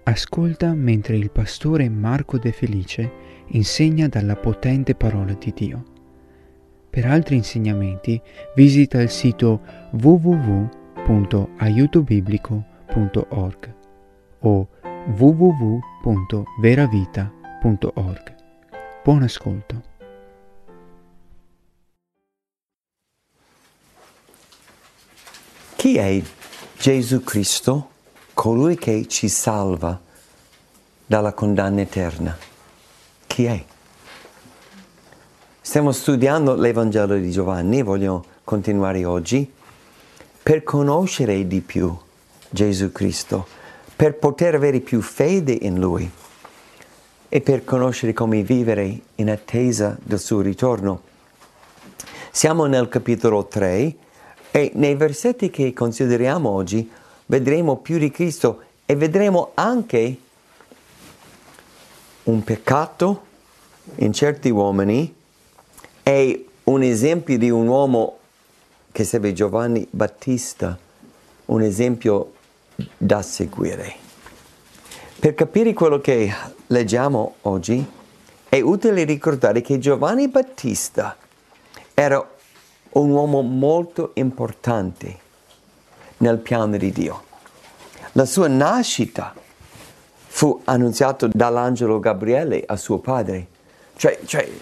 Ascolta mentre il pastore Marco De Felice insegna dalla potente parola di Dio. Per altri insegnamenti visita il sito www.aiutobiblico.org o www.veravita.org. Buon ascolto. Chi è Gesù Cristo, colui che ci salva dalla condanna eterna? Chi è? Stiamo studiando l'Evangelo di Giovanni, voglio continuare oggi, per conoscere di più Gesù Cristo, per poter avere più fede in Lui e per conoscere come vivere in attesa del suo ritorno. Siamo nel capitolo 3 e nei versetti che consideriamo oggi vedremo più di Cristo e vedremo anche un peccato in certi uomini e un esempio di un uomo che serve Giovanni Battista, un esempio da seguire. Per capire quello che leggiamo oggi è utile ricordare che Giovanni Battista era un uomo molto importante nel piano di Dio. La sua nascita fu annunziata dall'angelo Gabriele a suo padre. Cioè,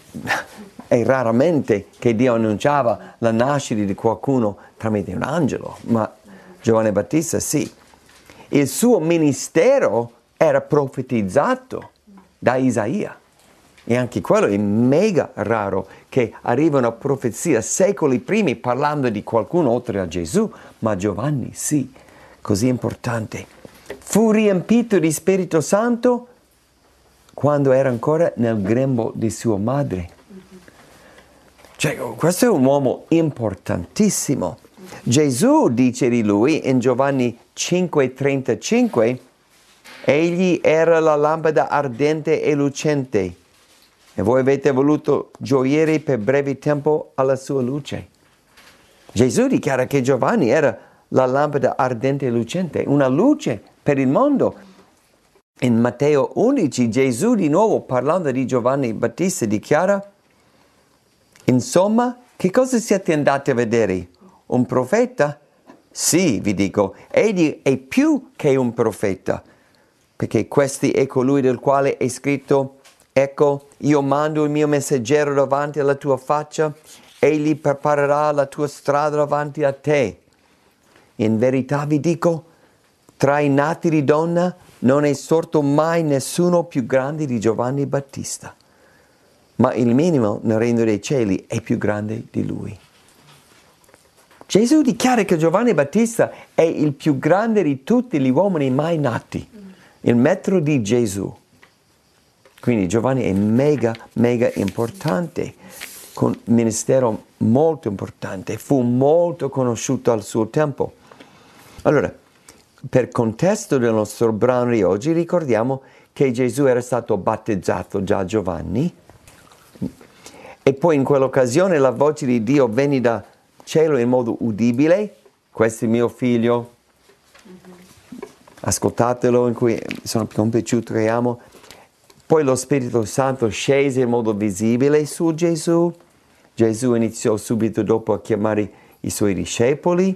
è raramente che Dio annunciava la nascita di qualcuno tramite un angelo, ma Giovanni Battista sì. Il suo ministero era profetizzato da Isaia. E anche quello è mega raro che arriva una profezia secoli primi parlando di qualcuno oltre a Gesù, ma Giovanni sì, così importante. Fu riempito di Spirito Santo quando era ancora nel grembo di sua madre. Cioè, questo è un uomo importantissimo. Gesù dice di lui in Giovanni 5,35, egli era la lampada ardente e lucente. E voi avete voluto gioire per breve tempo alla sua luce. Gesù dichiara che Giovanni era la lampada ardente e lucente, una luce per il mondo. In Matteo 11 Gesù di nuovo parlando di Giovanni Battista dichiara: insomma, che cosa siete andati a vedere? Un profeta? Sì, vi dico, egli è più che un profeta, perché questi è colui del quale è scritto: ecco, io mando il mio messaggero davanti alla tua faccia, egli preparerà la tua strada davanti a te. In verità vi dico, tra i nati di donna non è sorto mai nessuno più grande di Giovanni Battista, ma il minimo nel regno dei cieli è più grande di lui. Gesù dichiara che Giovanni Battista è il più grande di tutti gli uomini mai nati, il metro di Gesù. Quindi Giovanni è mega importante, con un ministero molto importante, fu molto conosciuto al suo tempo. Allora, per contesto del nostro brano di oggi, ricordiamo che Gesù era stato battezzato già Giovanni e poi in quell'occasione la voce di Dio venne da cielo in modo udibile: questo è mio figlio, ascoltatelo, in cui sono compiaciuto e amo. Poi lo Spirito Santo scese in modo visibile su Gesù. Gesù iniziò subito dopo a chiamare i suoi discepoli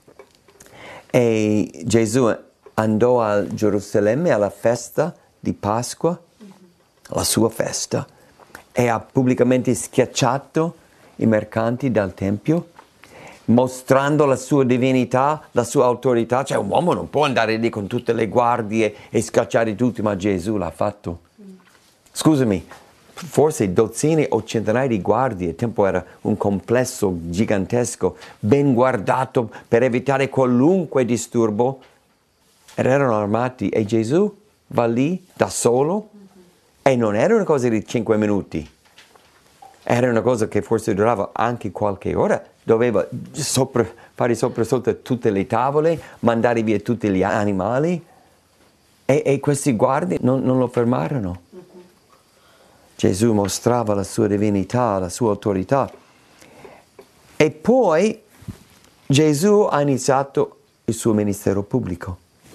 e Gesù andò a Gerusalemme alla festa di Pasqua, la sua festa, e ha pubblicamente schiacciato i mercanti dal Tempio, mostrando la sua divinità, la sua autorità. Cioè, un uomo non può andare lì con tutte le guardie e scacciare tutti, ma Gesù l'ha fatto. Scusami, forse dozzine o centinaia di guardie, il tempo era un complesso gigantesco, ben guardato per evitare qualunque disturbo, ed erano armati, e Gesù va lì da solo, e non era una cosa di 5 minuti, era una cosa che forse durava anche qualche ora, doveva fare sopra sotto tutte le tavole, mandare via tutti gli animali, e questi guardie non lo fermarono. Gesù mostrava la sua divinità, la sua autorità. E poi Gesù ha iniziato il suo ministero pubblico.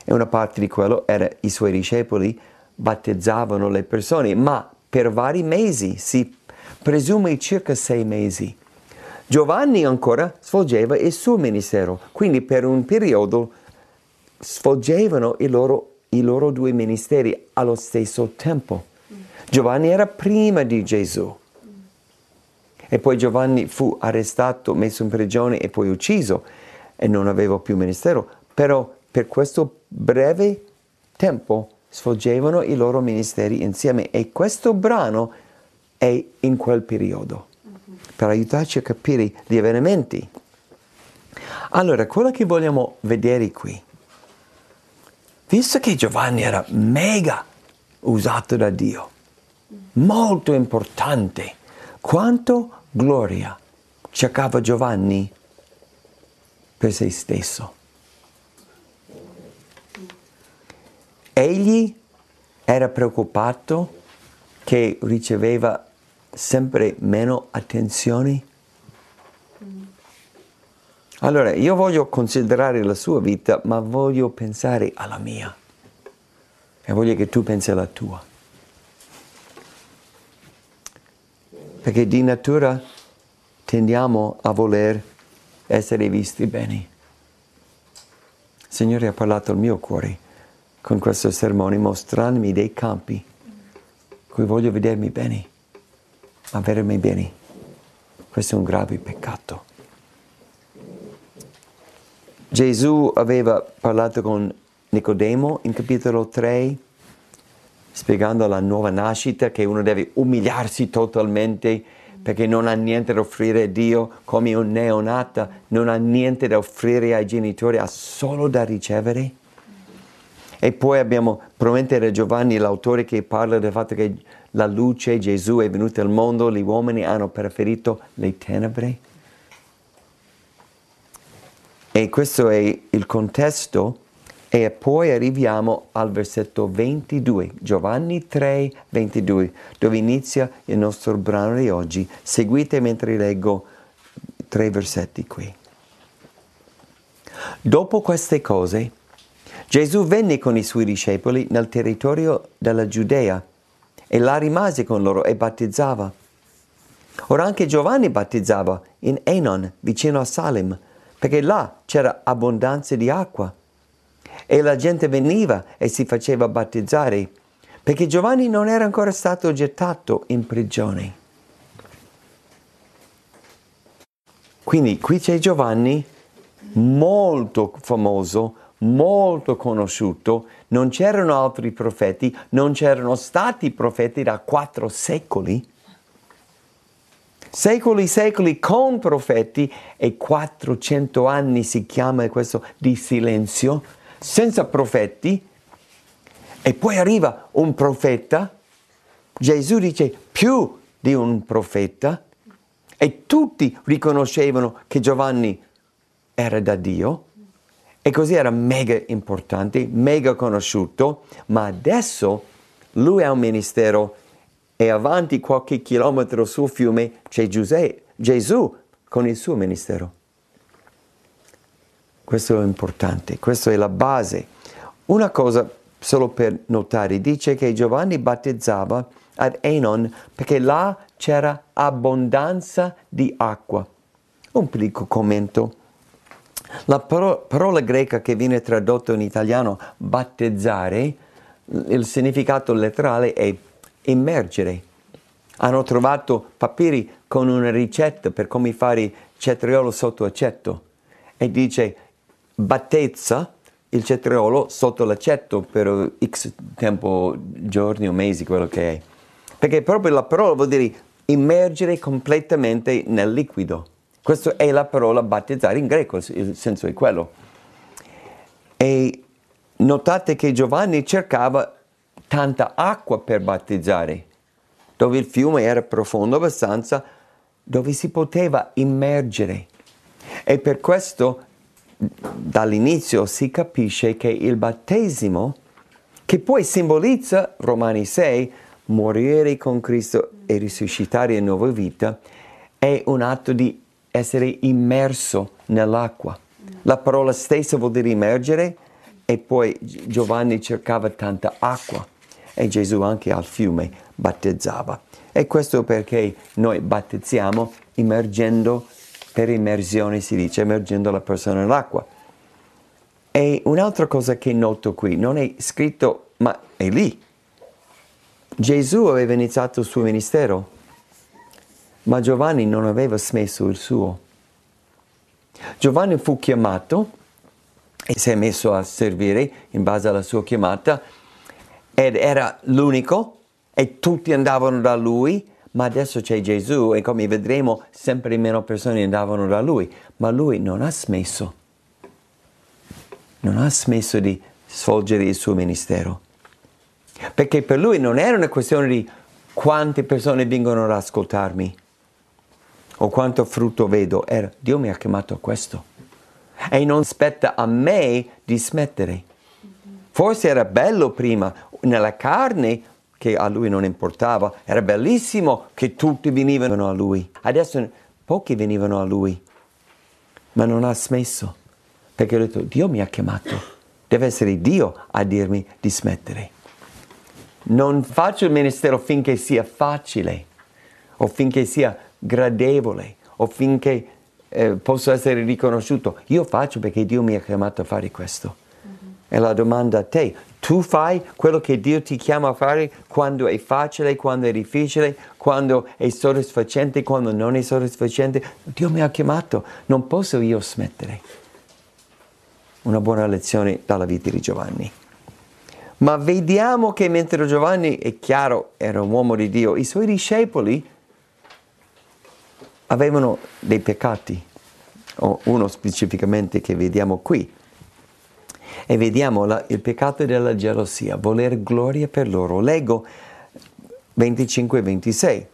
e una parte di quello era i suoi discepoli battezzavano le persone, ma per vari mesi, si presume circa 6 mesi. Giovanni ancora svolgeva il suo ministero, quindi per un periodo svolgevano i loro 2 ministeri allo stesso tempo. Giovanni era prima di Gesù e poi Giovanni fu arrestato, messo in prigione e poi ucciso e non aveva più ministero, però per questo breve tempo svolgevano i loro ministeri insieme e questo brano è in quel periodo per aiutarci a capire gli avvenimenti. Allora, quello che vogliamo vedere qui, visto che Giovanni era mega usato da Dio, molto importante, quanto gloria cercava Giovanni per se stesso. Egli era preoccupato che riceveva sempre meno attenzioni. Allora, io voglio considerare la sua vita, ma voglio pensare alla mia. E voglio che tu pensi alla tua. Perché di natura tendiamo a voler essere visti bene. Il Signore ha parlato al mio cuore con questo sermone, mostrandomi dei campi in cui voglio vedermi bene, ma vedermi bene. Questo è un grave peccato. Gesù aveva parlato con Nicodemo in capitolo 3, spiegando la nuova nascita, che uno deve umiliarsi totalmente perché non ha niente da offrire a Dio, come un neonata, non ha niente da offrire ai genitori, ha solo da ricevere. E poi abbiamo, probabilmente era Giovanni l'autore che parla del fatto che la luce, Gesù è venuto al mondo, gli uomini hanno preferito le tenebre. E questo è il contesto. E poi arriviamo al versetto 22, Giovanni 3, 22, dove inizia il nostro brano di oggi. Seguite mentre leggo 3 versetti qui. Dopo queste cose, Gesù venne con i suoi discepoli nel territorio della Giudea e là rimase con loro e battezzava. Ora anche Giovanni battezzava in Enon, vicino a Salem, perché là c'era abbondanza di acqua. E la gente veniva e si faceva battezzare, perché Giovanni non era ancora stato gettato in prigione. Quindi qui c'è Giovanni, molto famoso, molto conosciuto, non c'erano altri profeti, non c'erano stati profeti da 4 secoli. Secoli con profeti e 400 anni si chiama questo di silenzio, senza profeti, e poi arriva un profeta, Gesù dice più di un profeta, e tutti riconoscevano che Giovanni era da Dio, e così era mega importante, mega conosciuto, ma adesso lui ha un ministero e avanti qualche chilometro sul fiume c'è Gesù con il suo ministero. Questo è importante, questa è la base. Una cosa solo per notare, dice che Giovanni battezzava ad Enon perché là c'era abbondanza di acqua. Un piccolo commento. La parola greca che viene tradotta in italiano battezzare, il significato letterale è immergere. Hanno trovato papiri con una ricetta per come fare cetriolo sotto aceto e dice battezza il cetriolo sotto l'aceto per x tempo, giorni o mesi, quello che è. Perché proprio la parola vuol dire immergere completamente nel liquido. Questa è la parola battezzare in greco, il senso è quello. E notate che Giovanni cercava tanta acqua per battezzare, dove il fiume era profondo abbastanza, dove si poteva immergere. E per questo dall'inizio si capisce che il battesimo, che poi simbolizza, Romani 6, morire con Cristo e risuscitare in nuova vita, è un atto di essere immerso nell'acqua. La parola stessa vuol dire immergere e poi Giovanni cercava tanta acqua e Gesù anche al fiume battezzava. E questo perché noi battezziamo immergendo, per immersione si dice, immergendo la persona nell'acqua. E un'altra cosa che noto qui, non è scritto, ma è lì. Gesù aveva iniziato il suo ministero, ma Giovanni non aveva smesso il suo. Giovanni fu chiamato e si è messo a servire in base alla sua chiamata ed era l'unico e tutti andavano da lui, ma adesso c'è Gesù e come vedremo sempre meno persone andavano da lui, ma lui non ha smesso di svolgere il suo ministero, perché per lui non era una questione di quante persone vengono ad ascoltarmi o quanto frutto vedo, era Dio mi ha chiamato a questo e non spetta a me di smettere. Forse era bello prima nella carne, che a lui non importava, era bellissimo che tutti venivano a lui, adesso pochi venivano a lui, ma non ha smesso, perché ha detto Dio mi ha chiamato, deve essere Dio a dirmi di smettere. Non faccio il ministero finché sia facile o finché sia gradevole o finché posso essere riconosciuto. Io faccio perché Dio mi ha chiamato a fare questo. E la domanda a te, tu fai quello che Dio ti chiama a fare quando è facile, quando è difficile, quando è soddisfacente, quando non è soddisfacente? Dio mi ha chiamato, non posso io smettere. Una buona lezione dalla vita di Giovanni. Ma vediamo che mentre Giovanni, è chiaro, era un uomo di Dio, i suoi discepoli avevano dei peccati, o uno specificamente che vediamo qui. E vediamo il peccato della gelosia, voler gloria per loro. Leggo 25 e 26.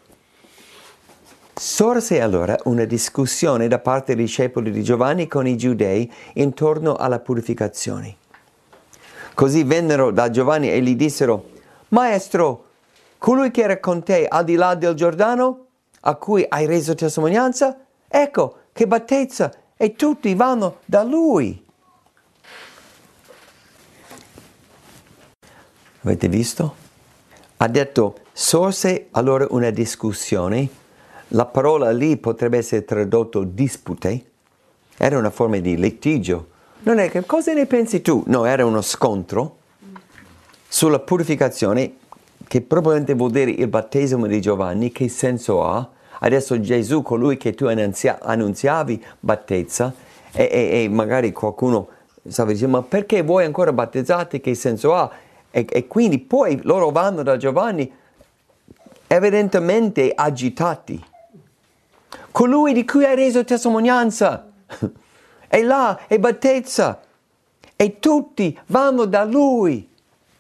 Sorse allora una discussione da parte dei discepoli di Giovanni con i giudei intorno alla purificazione. Così vennero da Giovanni e gli dissero: Maestro, colui che era con te al di là del Giordano, a cui hai reso testimonianza, ecco che battezza e tutti vanno da lui. Avete visto? Ha detto, sorse allora una discussione. La parola lì potrebbe essere tradotto dispute. Era una forma di litigio. Non è che cosa ne pensi tu? No, era uno scontro sulla purificazione, che probabilmente vuol dire il battesimo di Giovanni. Che senso ha? Adesso Gesù, colui che tu annunziavi, battezza, e magari qualcuno stava dicendo, ma perché voi ancora battezzate? Che senso ha? E quindi poi loro vanno da Giovanni evidentemente agitati. Colui di cui hai reso testimonianza è là e battezza e tutti vanno da lui.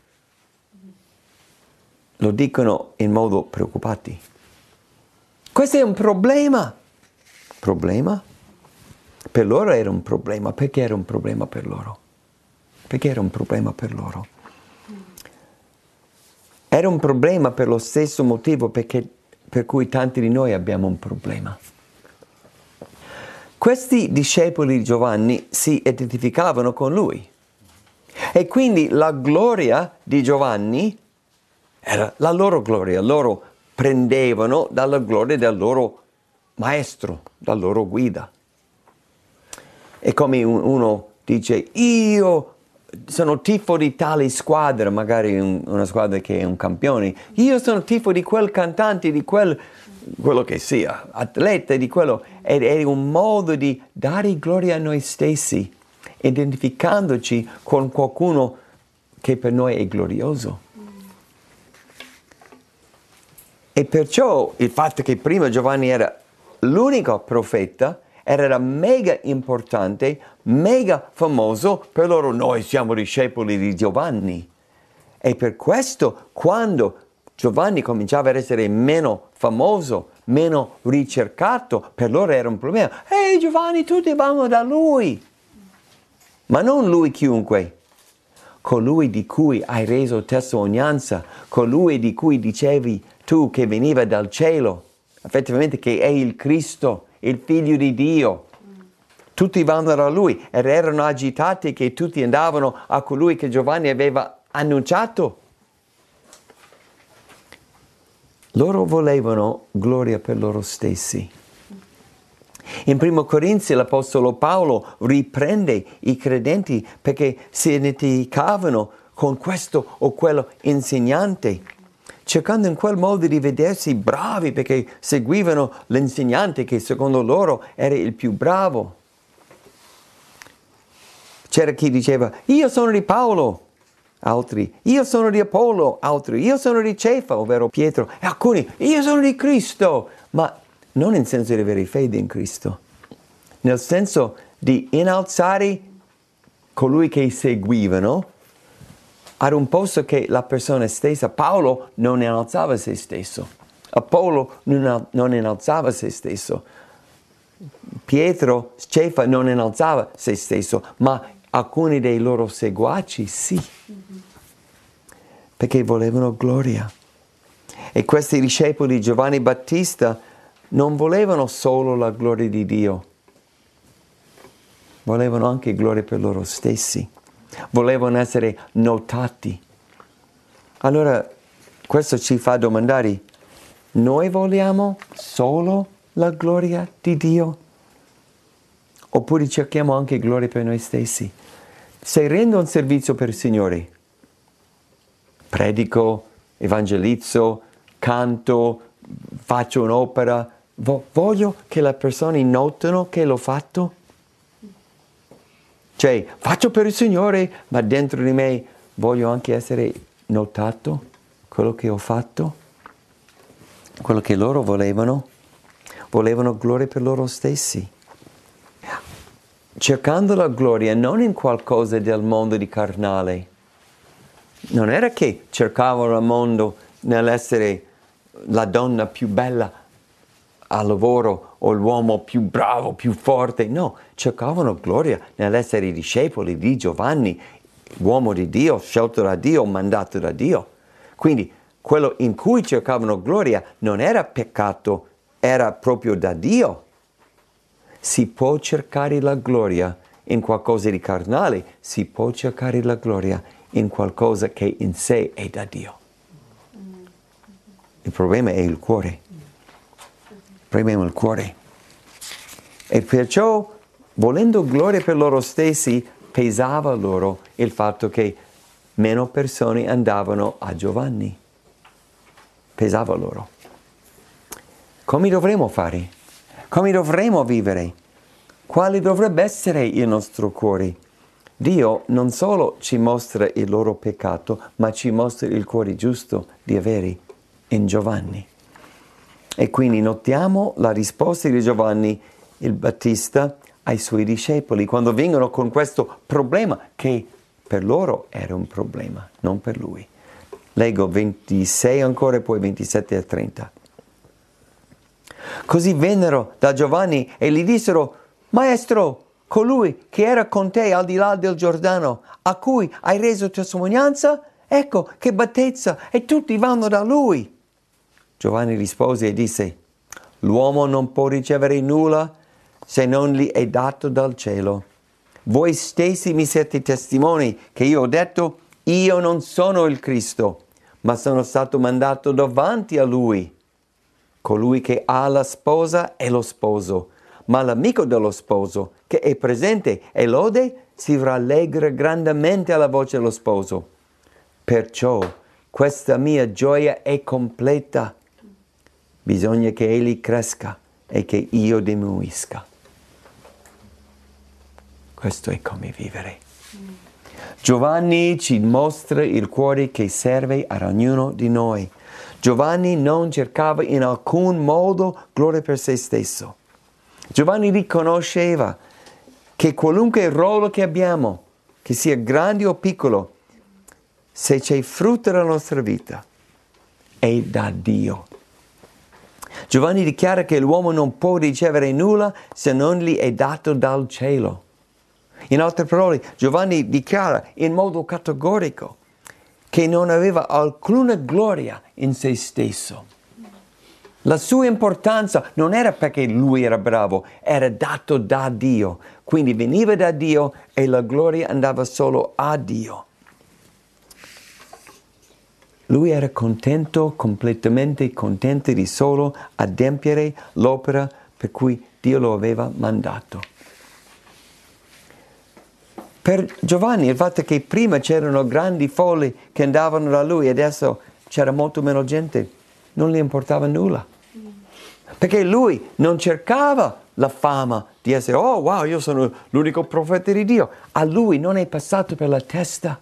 Lo dicono in modo preoccupati. Questo è un problema. Problema? Per loro era un problema. Perché era un problema per loro? Perché era un problema per loro? Era un problema per lo stesso motivo per cui tanti di noi abbiamo un problema. Questi discepoli di Giovanni si identificavano con lui e quindi la gloria di Giovanni era la loro gloria. Loro prendevano dalla gloria del loro maestro, dalla loro guida. È come uno dice, io sono tifo di tale squadra, magari una squadra che è un campione, io sono tifo di quel cantante, di quello che sia, atleta, di quello. È un modo di dare gloria a noi stessi, identificandoci con qualcuno che per noi è glorioso. E perciò il fatto che prima Giovanni era l'unico profeta era mega importante, mega famoso per loro. Noi siamo discepoli di Giovanni. E per questo, quando Giovanni cominciava ad essere meno famoso, meno ricercato, per loro era un problema. Ehi Giovanni, tutti vanno da lui. Ma non lui chiunque. Colui di cui hai reso testimonianza, colui di cui dicevi tu che veniva dal cielo, effettivamente che è il Cristo, il Figlio di Dio. Tutti vanno da lui ed erano agitati che tutti andavano a colui che Giovanni aveva annunciato. Loro volevano gloria per loro stessi. In 1 Corinzi l'Apostolo Paolo riprende i credenti perché si identificavano con questo o quello insegnante, cercando in quel modo di vedersi bravi perché seguivano l'insegnante che secondo loro era il più bravo. C'era chi diceva, io sono di Paolo, altri, io sono di Apollo, altri, io sono di Cefa, ovvero Pietro, e alcuni, io sono di Cristo, ma non in senso di avere fede in Cristo, nel senso di innalzare colui che seguivano ad un posto che la persona stessa, Paolo non innalzava se stesso, Apollo non innalzava se stesso, Pietro, Cefa non innalzava se stesso, ma alcuni dei loro seguaci sì, perché volevano gloria. E questi discepoli di Giovanni Battista non volevano solo la gloria di Dio, volevano anche gloria per loro stessi, volevano essere notati. Allora questo ci fa domandare, noi vogliamo solo la gloria di Dio? Oppure cerchiamo anche gloria per noi stessi? Se rendo un servizio per il Signore, predico, evangelizzo, canto, faccio un'opera, voglio che le persone notino che l'ho fatto? Cioè, faccio per il Signore, ma dentro di me voglio anche essere notato, quello che ho fatto, quello che loro volevano gloria per loro stessi. Cercando la gloria non in qualcosa del mondo di carnale. Non era che cercavano il mondo nell'essere la donna più bella al lavoro o l'uomo più bravo, più forte. No, cercavano gloria nell'essere i discepoli di Giovanni, uomo di Dio, scelto da Dio, mandato da Dio. Quindi quello in cui cercavano gloria non era peccato, era proprio da Dio. Si può cercare la gloria in qualcosa di carnale, si può cercare la gloria in qualcosa che in sé è da Dio. Il problema è il cuore. Il problema è il cuore. E perciò, volendo gloria per loro stessi, pesava loro il fatto che meno persone andavano a Giovanni. Pesava loro. Come dovremmo fare? Come dovremo vivere? Quale dovrebbe essere il nostro cuore? Dio non solo ci mostra il loro peccato, ma ci mostra il cuore giusto di avere in Giovanni. E quindi notiamo la risposta di Giovanni il Battista ai suoi discepoli, quando vengono con questo problema, che per loro era un problema, non per lui. Leggo 26 ancora e poi 27 e 30. Così vennero da Giovanni e gli dissero, Maestro, colui che era con te al di là del Giordano, a cui hai reso testimonianza, ecco che battezza e tutti vanno da lui. Giovanni rispose e disse, l'uomo non può ricevere nulla se non gli è dato dal cielo. Voi stessi mi siete testimoni che io ho detto, io non sono il Cristo, ma sono stato mandato davanti a lui. Colui che ha la sposa è lo sposo, ma l'amico dello sposo, che è presente e lode, si rallegra grandemente alla voce dello sposo. Perciò questa mia gioia è completa. Bisogna che egli cresca e che io diminuisca. Questo è come vivere. Giovanni ci mostra il cuore che serve ad ognuno di noi. Giovanni non cercava in alcun modo gloria per se stesso. Giovanni riconosceva che qualunque ruolo che abbiamo, che sia grande o piccolo, se c'è frutto nella nostra vita, è da Dio. Giovanni dichiara che l'uomo non può ricevere nulla se non gli è dato dal cielo. In altre parole, Giovanni dichiara in modo categorico che non aveva alcuna gloria in se stesso. La sua importanza non era perché lui era bravo, era dato da Dio. Quindi veniva da Dio e la gloria andava solo a Dio. Lui era contento, completamente contento di solo adempiere l'opera per cui Dio lo aveva mandato. Per Giovanni il fatto che prima c'erano grandi folli che andavano da lui e adesso c'era molto meno gente, non gli importava nulla. Perché lui non cercava la fama di essere, oh wow, io sono l'unico profeta di Dio. A lui non è passato per la testa.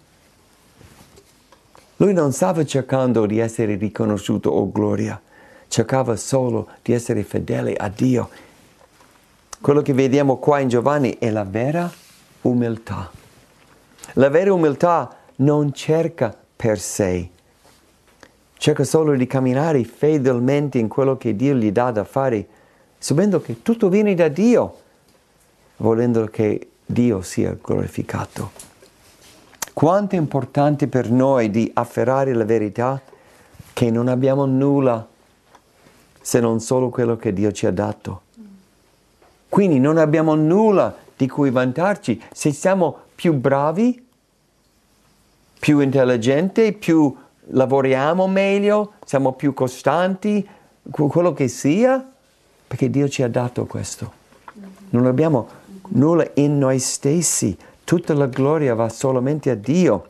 Lui non stava cercando di essere riconosciuto o gloria, cercava solo di essere fedele a Dio. Quello che vediamo qua in Giovanni è la vera umiltà. La vera umiltà non cerca per sé, cerca solo di camminare fedelmente in quello che Dio gli dà da fare, sapendo che tutto viene da Dio, volendo che Dio sia glorificato. Quanto è importante per noi di afferrare la verità che non abbiamo nulla se non solo quello che Dio ci ha dato. Quindi non abbiamo nulla di cui vantarci. Se siamo più bravi, più intelligenti, più lavoriamo meglio, siamo più costanti, quello che sia, perché Dio ci ha dato questo. Non abbiamo nulla in noi stessi. Tutta la gloria va solamente a Dio.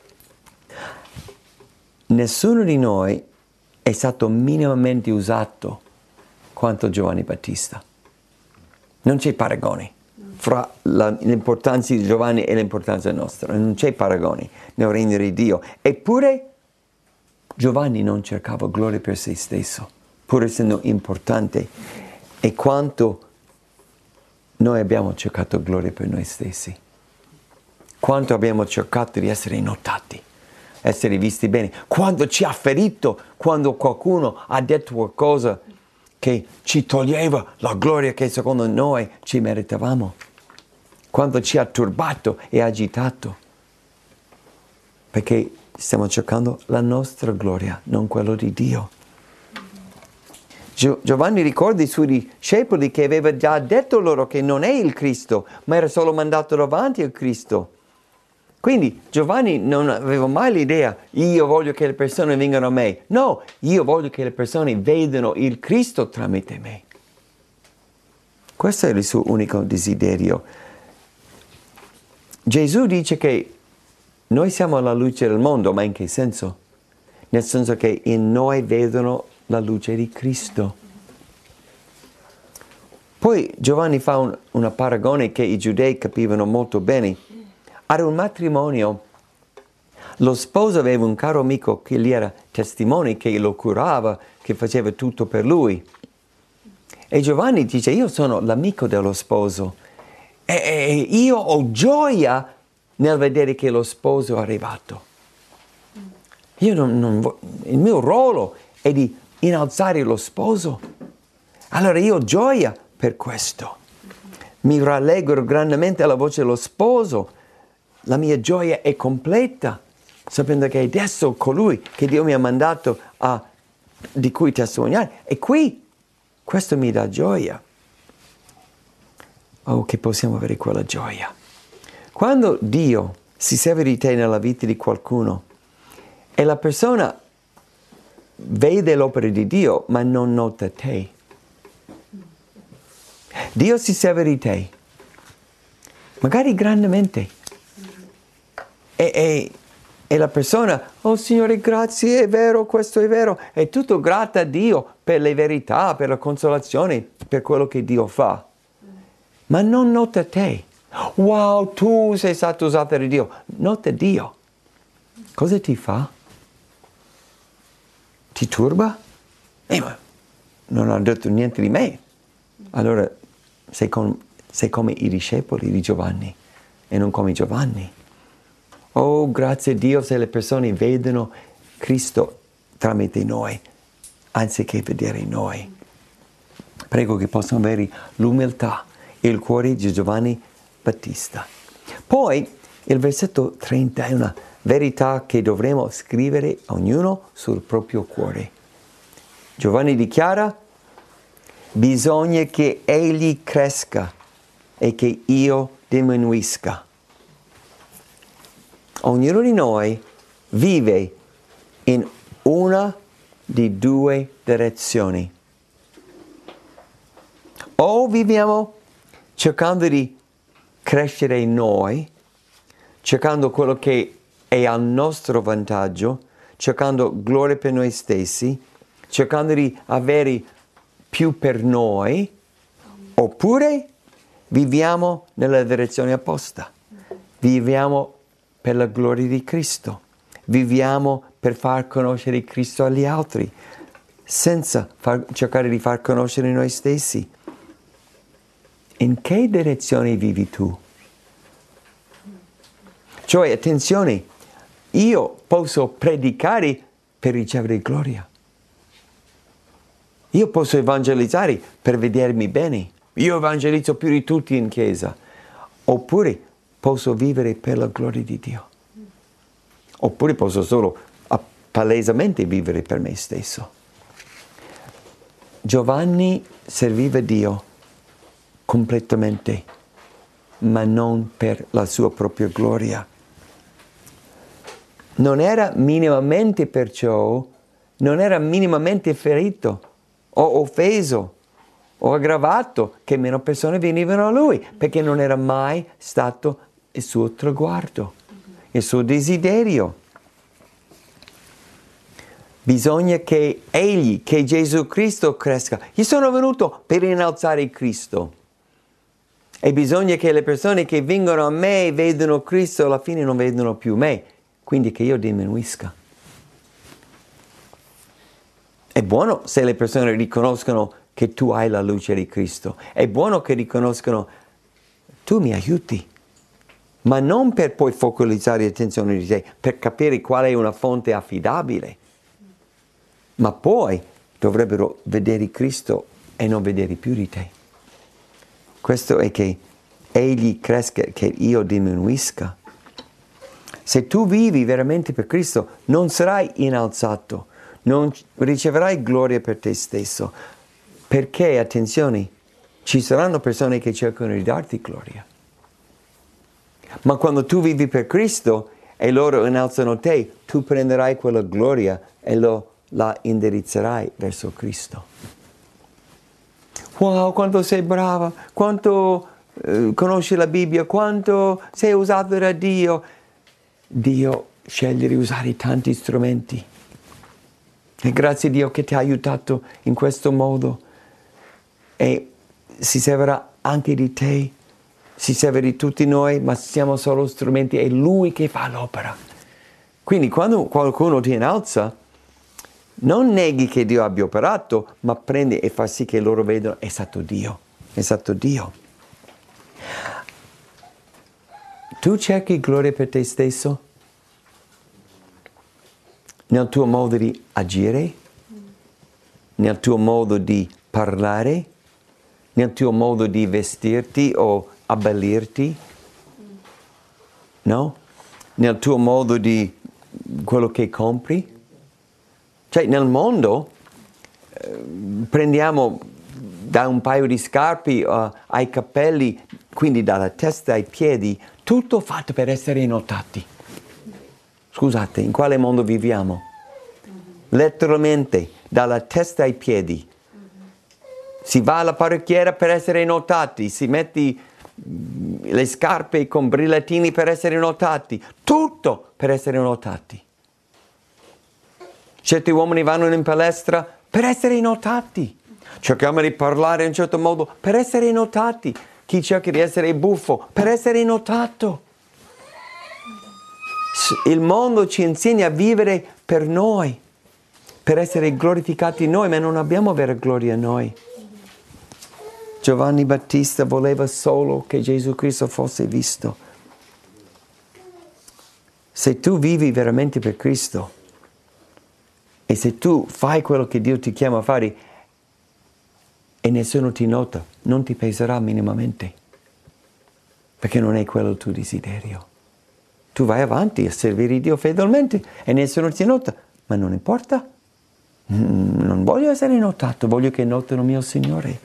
Nessuno di noi è stato minimamente usato quanto Giovanni Battista. Non c'è paragone fra l'importanza di Giovanni e l'importanza nostra. Non c'è paragone nel regno di Dio. Eppure Giovanni non cercava gloria per se stesso, pur essendo importante. E quanto noi abbiamo cercato gloria per noi stessi. Quanto abbiamo cercato di essere notati, essere visti bene. Quando ci ha ferito, quando qualcuno ha detto qualcosa che ci toglieva la gloria che secondo noi ci meritavamo. Quando ci ha turbato e agitato. Perché stiamo cercando la nostra gloria, non quello di Dio. Giovanni ricorda i suoi discepoli che aveva già detto loro che non è il Cristo, ma era solo mandato davanti al Cristo. Quindi Giovanni non aveva mai l'idea, io voglio che le persone vengano a me. No, io voglio che le persone vedano il Cristo tramite me. Questo è il suo unico desiderio. Gesù dice che noi siamo la luce del mondo, ma in che senso? Nel senso che in noi vedono la luce di Cristo. Poi Giovanni fa una paragone che i giudei capivano molto bene. Ad un matrimonio, lo sposo aveva un caro amico che gli era testimone, che lo curava, che faceva tutto per lui. E Giovanni dice, io sono l'amico dello sposo e io ho gioia nel vedere che lo sposo è arrivato. Io il mio ruolo è di innalzare lo sposo. Allora io ho gioia per questo. Mi rallegro grandemente alla voce dello sposo. La mia gioia è completa, sapendo che adesso colui che Dio mi ha mandato di cui testimoniare è qui. Questo mi dà gioia. Oh, che possiamo avere quella gioia. Quando Dio si serve di te nella vita di qualcuno e la persona vede l'opera di Dio ma non nota te. Dio si serve di te, magari grandemente. E la persona, oh Signore, grazie, è vero, questo è vero. È tutto grato a Dio per le verità, per la consolazione, per quello che Dio fa. Ma non nota te. Wow, tu sei stato usato da Dio. Nota Dio. Cosa ti fa? Ti turba? Ma non ha detto niente di me. Allora sei come i discepoli di Giovanni e non come Giovanni. Oh, grazie a Dio se le persone vedono Cristo tramite noi, anziché vedere noi. Prego che possano avere l'umiltà e il cuore di Giovanni Battista. Poi il versetto 30 è una verità che dovremo scrivere ognuno sul proprio cuore. Giovanni dichiara: bisogna che egli cresca e che io diminuisca. Ognuno di noi vive in una di due direzioni. O viviamo cercando di crescere noi, cercando quello che è a nostro vantaggio, cercando gloria per noi stessi, cercando di avere più per noi, oppure viviamo nella direzione opposta. Viviamo per la gloria di Cristo. Viviamo per far conoscere Cristo agli altri, senza cercare di far conoscere noi stessi. In che direzione vivi tu? Cioè, attenzione, io posso predicare per ricevere gloria. Io posso evangelizzare per vedermi bene. Io evangelizzo più di tutti in chiesa. Oppure posso vivere per la gloria di Dio. Oppure posso solo palesemente vivere per me stesso. Giovanni serviva Dio completamente, ma non per la sua propria gloria. Non era minimamente perciò, non era minimamente ferito o offeso o aggravato che meno persone venivano a lui, perché non era mai stato il suo traguardo, il suo desiderio. Bisogna che egli, che Gesù Cristo cresca. Io sono venuto per innalzare Cristo. E bisogna che le persone che vengono a me vedano Cristo, alla fine non vedono più me. Quindi che io diminuisca. È buono se le persone riconoscono che tu hai la luce di Cristo. È buono che riconoscano tu mi aiuti. Ma non per poi focalizzare l'attenzione di te, per capire qual è una fonte affidabile. Ma poi dovrebbero vedere Cristo e non vedere più di te. Questo è che egli cresca, che io diminuisca. Se tu vivi veramente per Cristo, non sarai innalzato, non riceverai gloria per te stesso. Perché, attenzione, ci saranno persone che cercano di darti gloria. Ma quando tu vivi per Cristo e loro innalzano te, tu prenderai quella gloria e la indirizzerai verso Cristo. Wow, quanto sei brava, quanto conosci la Bibbia, quanto sei usato da Dio. Dio sceglie di usare tanti strumenti. E grazie a Dio che ti ha aiutato in questo modo. E si servirà anche di te, si serve di tutti noi, ma siamo solo strumenti, è Lui che fa l'opera. Quindi quando qualcuno ti innalza, non neghi che Dio abbia operato, ma prendi e fa sì che loro vedano è stato Dio, è stato Dio. Tu cerchi gloria per te stesso? Nel tuo modo di agire? Nel tuo modo di parlare? Nel tuo modo di vestirti o abbellirti? No? Nel tuo modo di quello che compri? Cioè nel mondo prendiamo da un paio di scarpe ai capelli, quindi dalla testa ai piedi, tutto fatto per essere notati. Scusate, in quale mondo viviamo? Letteralmente, dalla testa ai piedi. Si va alla parrucchiera per essere notati, si mette le scarpe con brillantini per essere notati, tutto per essere notati. Certi uomini vanno in palestra per essere notati. Cerchiamo di parlare in un certo modo per essere notati. Chi cerca di essere buffo per essere notato. Il mondo ci insegna a vivere per noi, per essere glorificati noi, ma non abbiamo vera gloria noi. Giovanni Battista voleva solo che Gesù Cristo fosse visto. Se tu vivi veramente per Cristo e se tu fai quello che Dio ti chiama a fare e nessuno ti nota, non ti peserà minimamente, perché non è quello il tuo desiderio. Tu vai avanti a servire Dio fedelmente e nessuno ti nota, ma non importa. Non voglio essere notato, voglio che notino mio Signore.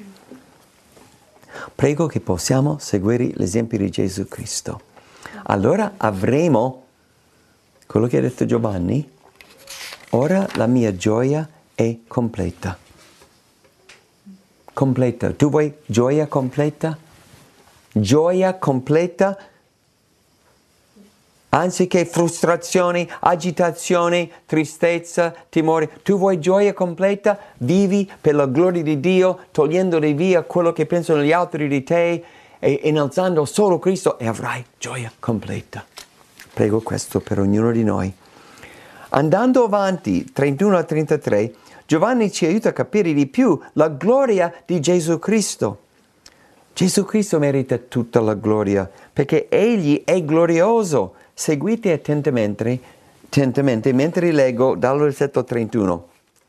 Prego che possiamo seguire l'esempio di Gesù Cristo. Allora avremo quello che ha detto Giovanni. Ora la mia gioia è completa. Completa. Tu vuoi gioia completa? Gioia completa? Anziché frustrazioni, agitazioni, tristezza, timore. Tu vuoi gioia completa? Vivi per la gloria di Dio, togliendoli via quello che pensano gli altri di te e innalzando solo Cristo e avrai gioia completa. Prego questo per ognuno di noi. Andando avanti, 31 a 33, Giovanni ci aiuta a capire di più la gloria di Gesù Cristo. Gesù Cristo merita tutta la gloria perché Egli è glorioso. Seguite attentamente mentre leggo dal versetto 31.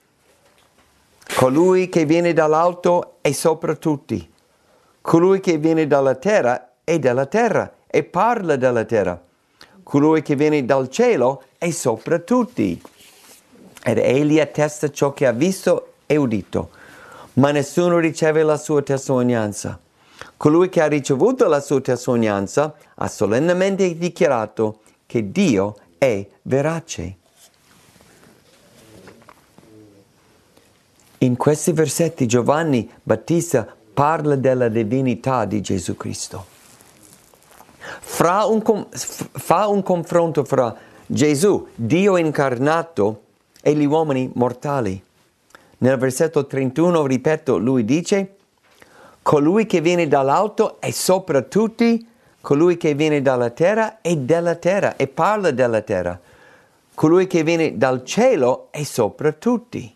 Colui che viene dall'alto è sopra tutti. Colui che viene dalla terra è della terra e parla della terra. Colui che viene dal cielo è sopra tutti. Ed egli attesta ciò che ha visto e udito, ma nessuno riceve la sua testimonianza. Colui che ha ricevuto la sua testimonianza ha solennemente dichiarato che Dio è verace. In questi versetti Giovanni Battista parla della divinità di Gesù Cristo. Fa un confronto fra Gesù, Dio incarnato, e gli uomini mortali. Nel versetto 31, ripeto, lui dice: colui che viene dall'alto è sopra tutti, colui che viene dalla terra è della terra e parla della terra. Colui che viene dal cielo è sopra tutti.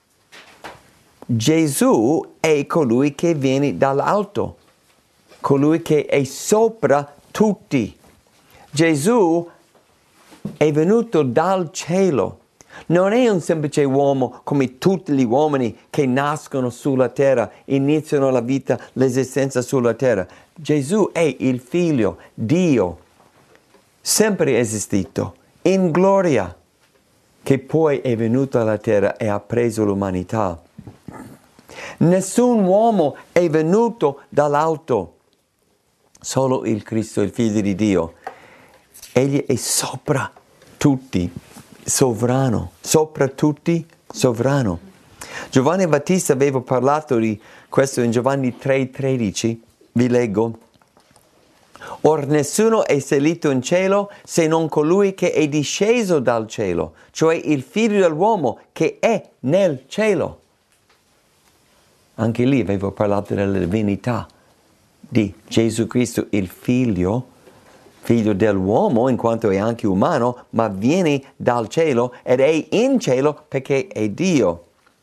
Gesù è colui che viene dall'alto, colui che è sopra tutti. Gesù è venuto dal cielo. Non è un semplice uomo come tutti gli uomini che nascono sulla terra, iniziano la vita, l'esistenza sulla terra. Gesù è il figlio, Dio, sempre esistito, in gloria, che poi è venuto alla terra e ha preso l'umanità. Nessun uomo è venuto dall'alto, solo il Cristo, il figlio di Dio. Egli è sopra tutti, sovrano, sopra tutti, sovrano. Giovanni Battista aveva parlato di questo in Giovanni 3,13, vi leggo. Or nessuno è salito in cielo se non colui che è disceso dal cielo, cioè il figlio dell'uomo che è nel cielo. Anche lì avevo parlato della divinità di Gesù Cristo, il figlio dell'uomo, in quanto è anche umano, ma viene dal cielo ed è in cielo perché è Dio.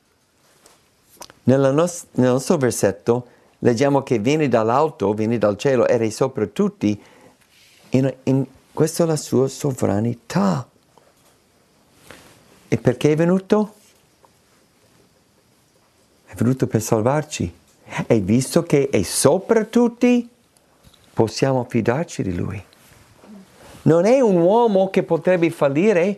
Nel nostro versetto leggiamo che viene dall'alto, viene dal cielo ed è sopra tutti. Questa è la sua sovranità. E perché è venuto? È venuto per salvarci. E visto che è sopra tutti, possiamo fidarci di Lui. Non è un uomo che potrebbe fallire,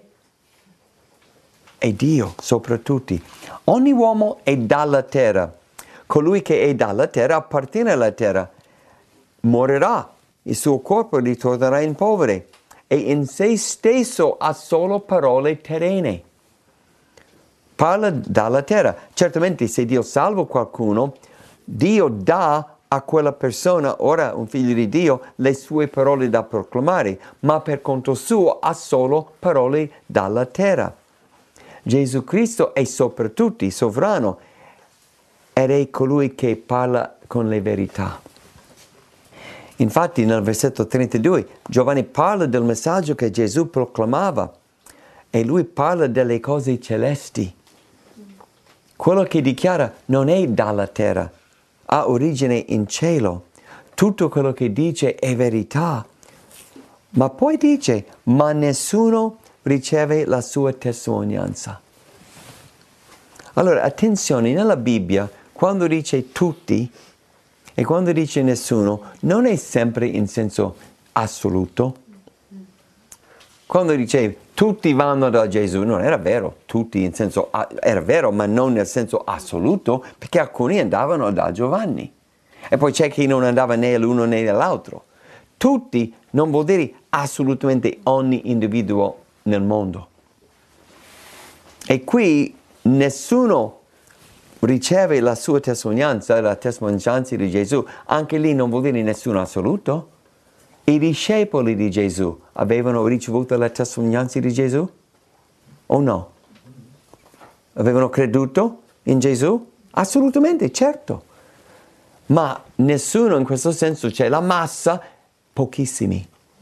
è Dio sopra tutti. Ogni uomo è dalla terra. Colui che è dalla terra appartiene alla terra. Morirà, il suo corpo ritornerà in polvere e in se stesso ha solo parole terrene. Parla dalla terra. Certamente se Dio salva qualcuno, Dio dà a quella persona, ora un figlio di Dio, le sue parole da proclamare, ma per conto suo ha solo parole dalla terra. Gesù Cristo è sopra tutti, sovrano, ed è colui che parla con le verità. Infatti nel versetto 32 Giovanni parla del messaggio che Gesù proclamava e lui parla delle cose celesti. Quello che dichiara non è dalla terra, ha origine in cielo. Tutto quello che dice è verità. Ma poi dice, ma nessuno riceve la sua testimonianza. Allora, attenzione, nella Bibbia, quando dice tutti e quando dice nessuno, non è sempre in senso assoluto. Quando dice tutti vanno da Gesù. Non era vero, tutti in senso, era vero, ma non nel senso assoluto, perché alcuni andavano da Giovanni. E poi c'è chi non andava né l'uno né l'altro. Tutti non vuol dire assolutamente ogni individuo nel mondo. E qui nessuno riceve la sua testimonianza, la testimonianza di Gesù. Anche lì non vuol dire nessuno assoluto. I discepoli di Gesù avevano ricevuto la testimonianza di Gesù? O no? Avevano creduto in Gesù? Assolutamente, certo. Ma nessuno in questo senso, c'è la massa, pochissimi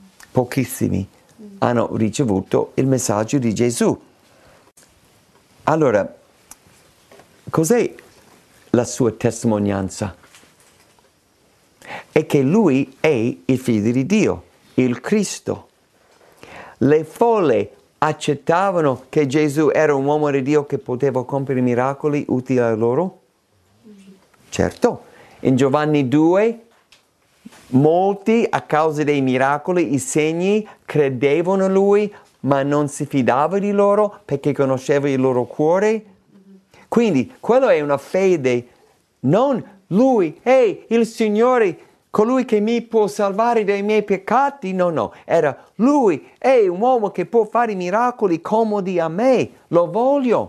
hanno ricevuto il messaggio di Gesù. Allora, cos'è la sua testimonianza? È che lui è il figlio di Dio, il Cristo. Le folle accettavano che Gesù era un uomo di Dio che poteva compiere miracoli utili a loro? Certo. In Giovanni 2, molti a causa dei miracoli, i segni, credevano in lui, ma non si fidava di loro perché conosceva il loro cuore. Quindi, quello è una fede, non lui è il Signore, colui che mi può salvare dai miei peccati. No, era lui è un uomo che può fare miracoli comodi a me, lo voglio.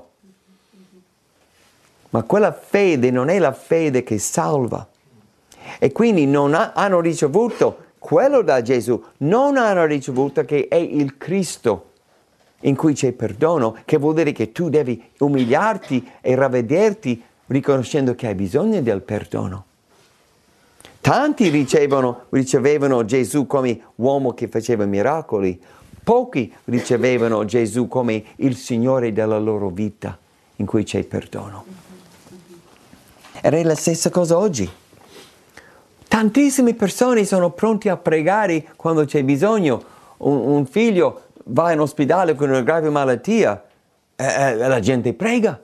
Ma quella fede non è la fede che salva. E quindi non hanno ricevuto quello da Gesù, non hanno ricevuto che è il Cristo in cui c'è perdono, che vuol dire che tu devi umiliarti e ravvederti riconoscendo che hai bisogno del perdono. Tanti ricevevano Gesù come uomo che faceva miracoli, pochi ricevevano Gesù come il Signore della loro vita in cui c'è perdono. Ed è la stessa cosa oggi. Tantissime persone sono pronte a pregare quando c'è bisogno. Un figlio va in ospedale con una grave malattia e la gente prega.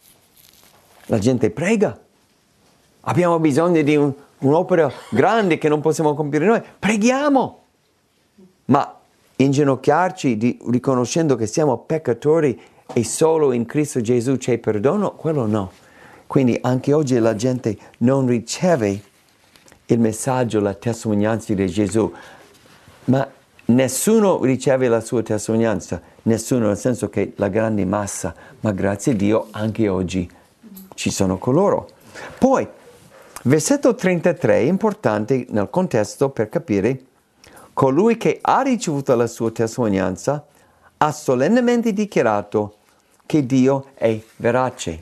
La gente prega. Abbiamo bisogno di un'opera grande che non possiamo compiere noi. Preghiamo. Ma inginocchiarci riconoscendo che siamo peccatori e solo in Cristo Gesù c'è perdono, quello no. Quindi anche oggi la gente non riceve il messaggio, la testimonianza di Gesù, ma nessuno riceve la sua testimonianza, nessuno nel senso che la grande massa, ma grazie a Dio anche oggi ci sono coloro. Poi, versetto 33 è importante nel contesto per capire: colui che ha ricevuto la sua testimonianza ha solennemente dichiarato che Dio è verace.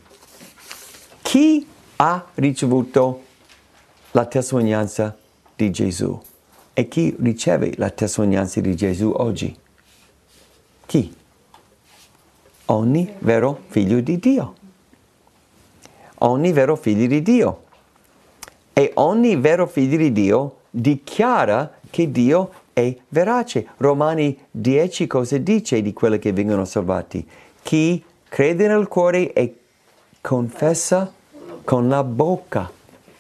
Chi ha ricevuto la testimonianza di Gesù? E chi riceve la testimonianza di Gesù oggi? Chi? Ogni vero figlio di Dio. Ogni vero figlio di Dio. E ogni vero figlio di Dio dichiara che Dio è verace. Romani 10 cosa dice di quelli che vengono salvati? Chi crede nel cuore e confessa con la bocca.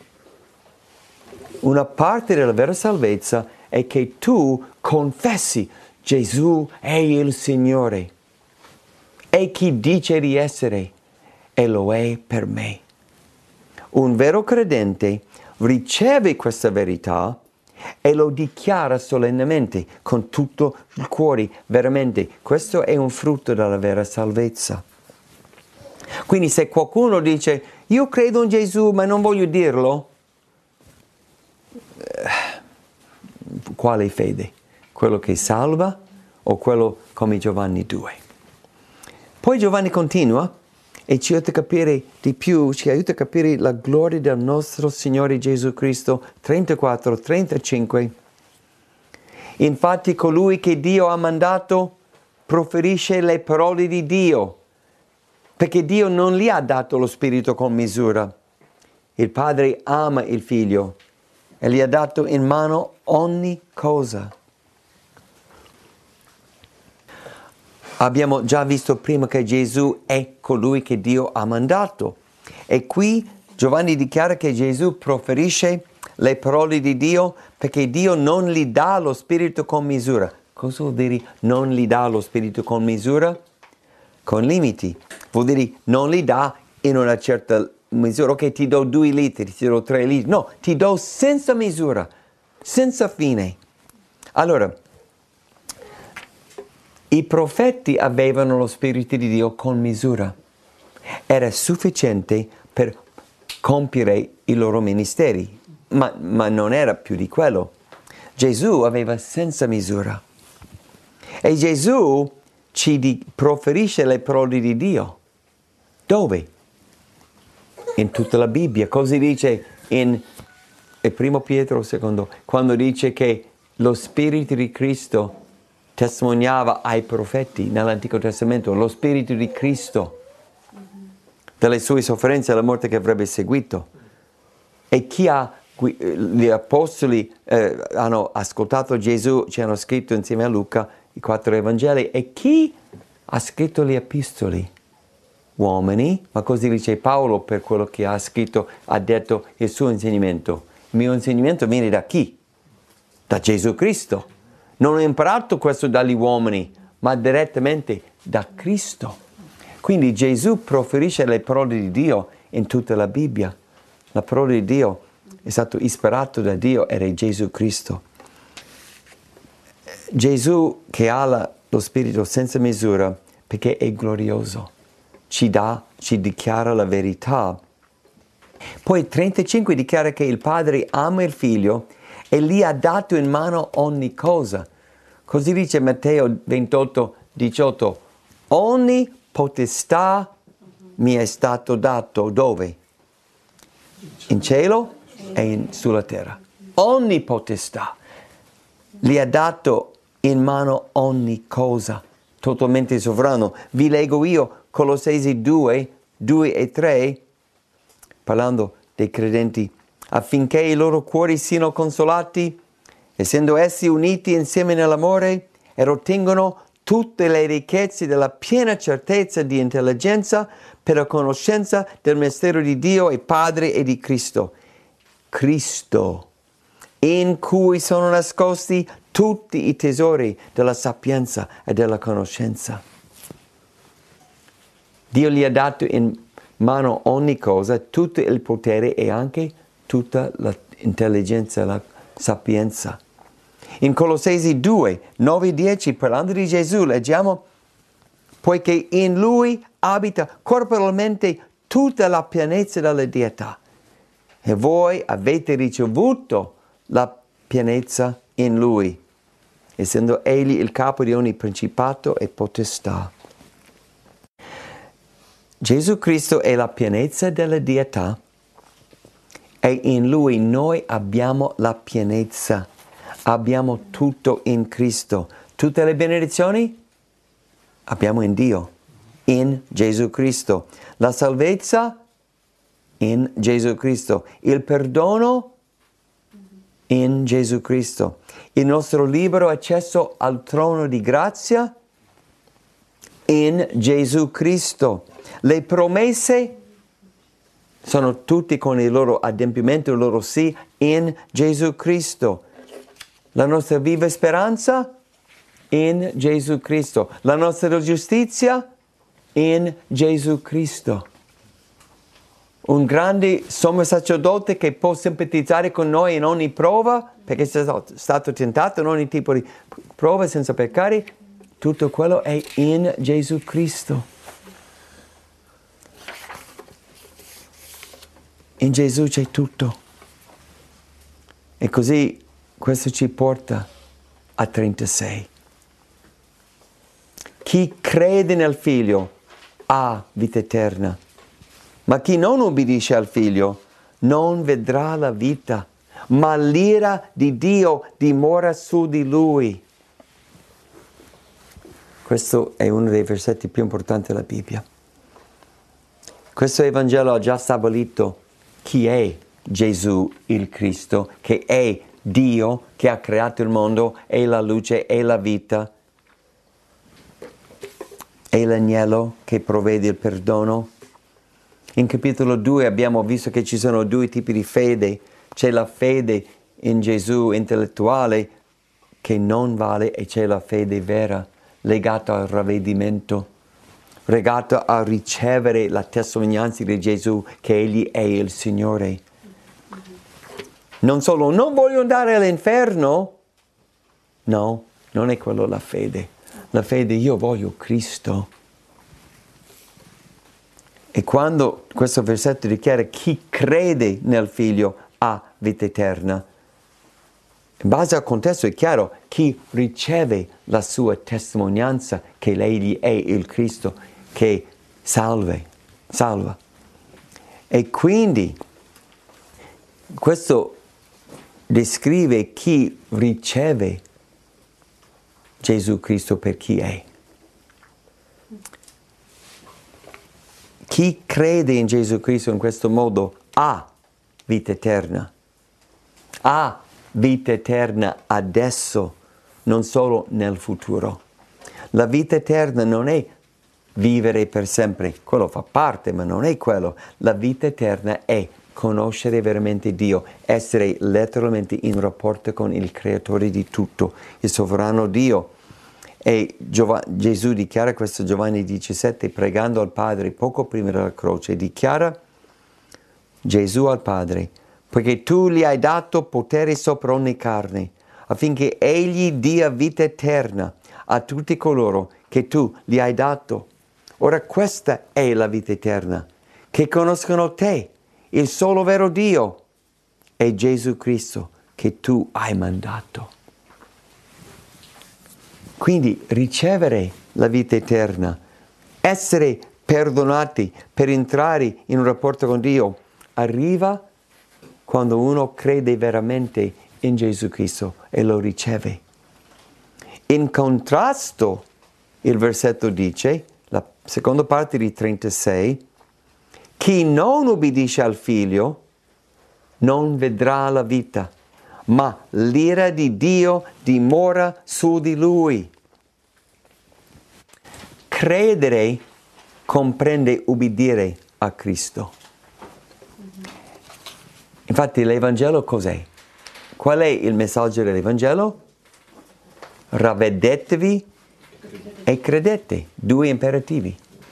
Una parte della vera salvezza è che tu confessi Gesù è il Signore. È chi dice di essere e lo è per me. Un vero credente riceve questa verità e lo dichiara solennemente con tutto il cuore. Veramente, questo è un frutto della vera salvezza. Quindi se qualcuno dice io credo in Gesù ma non voglio dirlo, quale fede? Quello che salva o quello come Giovanni 2? Poi Giovanni continua e ci aiuta a capire di più, ci aiuta a capire la gloria del nostro Signore Gesù Cristo. 34, 35. Infatti colui che Dio ha mandato proferisce le parole di Dio, perché Dio non gli ha dato lo Spirito con misura. Il Padre ama il Figlio e gli ha dato in mano ogni cosa. Abbiamo già visto prima che Gesù è colui che Dio ha mandato. E qui Giovanni dichiara che Gesù proferisce le parole di Dio perché Dio non gli dà lo Spirito con misura. Cosa vuol dire non li dà lo Spirito con misura? Con limiti. Vuol dire non li dà in una certa misura. Ok, ti do 2 litri, ti do 3 litri. No, ti do senza misura, senza fine. Allora, i profeti avevano lo Spirito di Dio con misura. Era sufficiente per compiere i loro ministeri, ma non era più di quello. Gesù aveva senza misura. E Gesù ci proferisce le parole di Dio. Dove? In tutta la Bibbia. Cosa dice in 1 Pietro 2, quando dice che lo Spirito di Cristo testimoniava ai profeti nell'Antico Testamento, lo Spirito di Cristo, delle sue sofferenze e la morte che avrebbe seguito. E gli apostoli hanno ascoltato Gesù, ci hanno scritto insieme a Luca i 4 Evangeli. E chi ha scritto gli epistoli? Uomini. Ma così dice Paolo per quello che ha scritto, ha detto il suo insegnamento. Il mio insegnamento viene da chi? Da Gesù Cristo. Non ho imparato questo dagli uomini, ma direttamente da Cristo. Quindi Gesù proferisce le parole di Dio in tutta la Bibbia. La parola di Dio è stato ispirato da Dio ed è Gesù Cristo. Gesù che ha lo Spirito senza misura perché è glorioso, ci dichiara la verità. Poi 35 dichiara che il Padre ama il Figlio e gli ha dato in mano ogni cosa. Così dice Matteo 28, 18. Ogni potestà mi è stato dato dove? In cielo e sulla terra. Ogni potestà. Gli ha dato in mano ogni cosa. Totalmente sovrano. Vi leggo io Colossesi 2, 2 e 3, parlando dei credenti, affinché i loro cuori siano consolati, essendo essi uniti insieme nell'amore, e ottengono tutte le ricchezze della piena certezza di intelligenza per la conoscenza del mistero di Dio e Padre e di Cristo. Cristo, in cui sono nascosti tutti i tesori della sapienza e della conoscenza. Dio gli ha dato in mano ogni cosa, tutto il potere e anche tutta l'intelligenza, la sapienza. In Colossesi 2, 9 e 10, parlando di Gesù, leggiamo: poiché in Lui abita corporalmente tutta la pienezza della Deità, e voi avete ricevuto la pienezza in Lui, essendo Egli il capo di ogni principato e potestà. Gesù Cristo è la pienezza della Deità e in Lui noi abbiamo la pienezza. Abbiamo tutto in Cristo. Tutte le benedizioni abbiamo in Dio, in Gesù Cristo. La salvezza in Gesù Cristo. Il perdono in Gesù Cristo. Il nostro libero accesso al trono di grazia in Gesù Cristo. Le promesse sono tutte con il loro adempimento, il loro sì, in Gesù Cristo. La nostra viva speranza in Gesù Cristo. La nostra giustizia in Gesù Cristo. Un grande sommo sacerdote che può simpatizzare con noi in ogni prova, perché è stato tentato in ogni tipo di prova senza peccare. Tutto quello è in Gesù Cristo. In Gesù c'è tutto. E così questo ci porta a 36. Chi crede nel Figlio ha vita eterna, ma chi non obbedisce al Figlio non vedrà la vita, ma l'ira di Dio dimora su di lui. Questo è uno dei versetti più importanti della Bibbia. Questo Evangelo ha già stabilito chi è Gesù il Cristo, che è Dio che ha creato il mondo, è la luce, è la vita, è l'agnello che provvede il perdono. In capitolo 2 abbiamo visto che ci sono 2 tipi di fede. C'è la fede in Gesù intellettuale che non vale e c'è la fede vera, legata al ravvedimento, legata a ricevere la testimonianza di Gesù che Egli è il Signore. Non solo, non voglio andare all'inferno. No, non è quello la fede. La fede, io voglio Cristo. E quando questo versetto dichiara chi crede nel Figlio ha vita eterna, in base al contesto è chiaro, chi riceve la sua testimonianza che Egli è il Cristo, che salva. E quindi questo descrive chi riceve Gesù Cristo per chi è. Chi crede in Gesù Cristo in questo modo ha vita eterna. Ha vita eterna adesso, non solo nel futuro. La vita eterna non è vivere per sempre, quello fa parte, ma non è quello. La vita eterna è conoscere veramente Dio, essere letteralmente in rapporto con il creatore di tutto, il sovrano Dio. E Gesù dichiara questo, Giovanni 17, pregando al Padre poco prima della croce, dichiara Gesù al Padre: poiché tu gli hai dato potere sopra ogni carne, affinché egli dia vita eterna a tutti coloro che tu gli hai dato. Ora questa è la vita eterna, che conoscono te, il solo vero Dio, e Gesù Cristo che tu hai mandato. Quindi ricevere la vita eterna, essere perdonati per entrare in un rapporto con Dio, arriva quando uno crede veramente in Gesù Cristo e lo riceve. In contrasto, il versetto dice, la seconda parte di 36, chi non ubbidisce al Figlio non vedrà la vita, ma l'ira di Dio dimora su di lui. Credere comprende ubbidire a Cristo. Infatti l'Evangelo cos'è? Qual è il messaggio dell'Evangelo? Ravvedetevi e credete, 2 imperativi.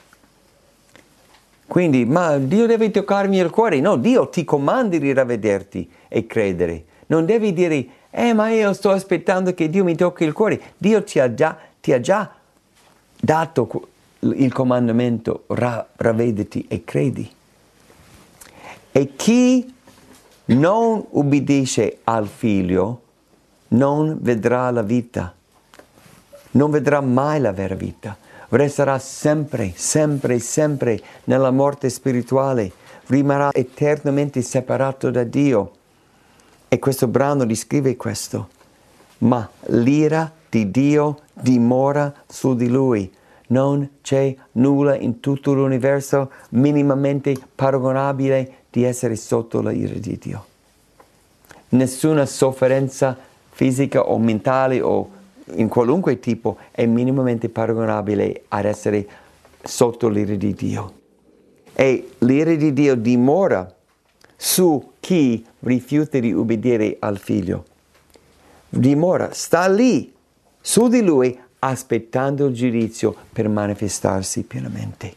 Quindi, ma Dio deve toccarmi il cuore? No, Dio ti comanda di ravvederti e credere. Non devi dire, ma io sto aspettando che Dio mi tocchi il cuore. Dio ti ha già dato il comandamento, ravvediti e credi. E chi non ubbidisce al Figlio non vedrà la vita, non vedrà mai la vera vita, resterà sempre nella morte spirituale, rimarrà eternamente separato da Dio. E questo brano descrive questo. Ma l'ira di Dio dimora su di lui. Non c'è nulla in tutto l'universo minimamente paragonabile di essere sotto la ira di Dio. Nessuna sofferenza fisica o mentale o in qualunque tipo è minimamente paragonabile ad essere sotto l'ira di Dio. E l'ira di Dio dimora su chi rifiuta di ubbidire al Figlio. Dimora, sta lì, su di lui, aspettando il giudizio per manifestarsi pienamente.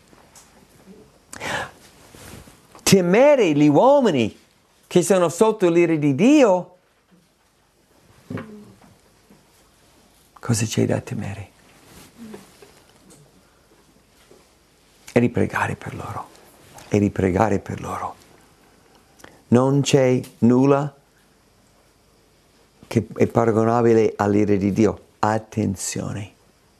Temere gli uomini che sono sotto l'ira di Dio, cosa c'è da temere? E ripregare per loro. Non c'è nulla che è paragonabile all'ira di Dio. Attenzione.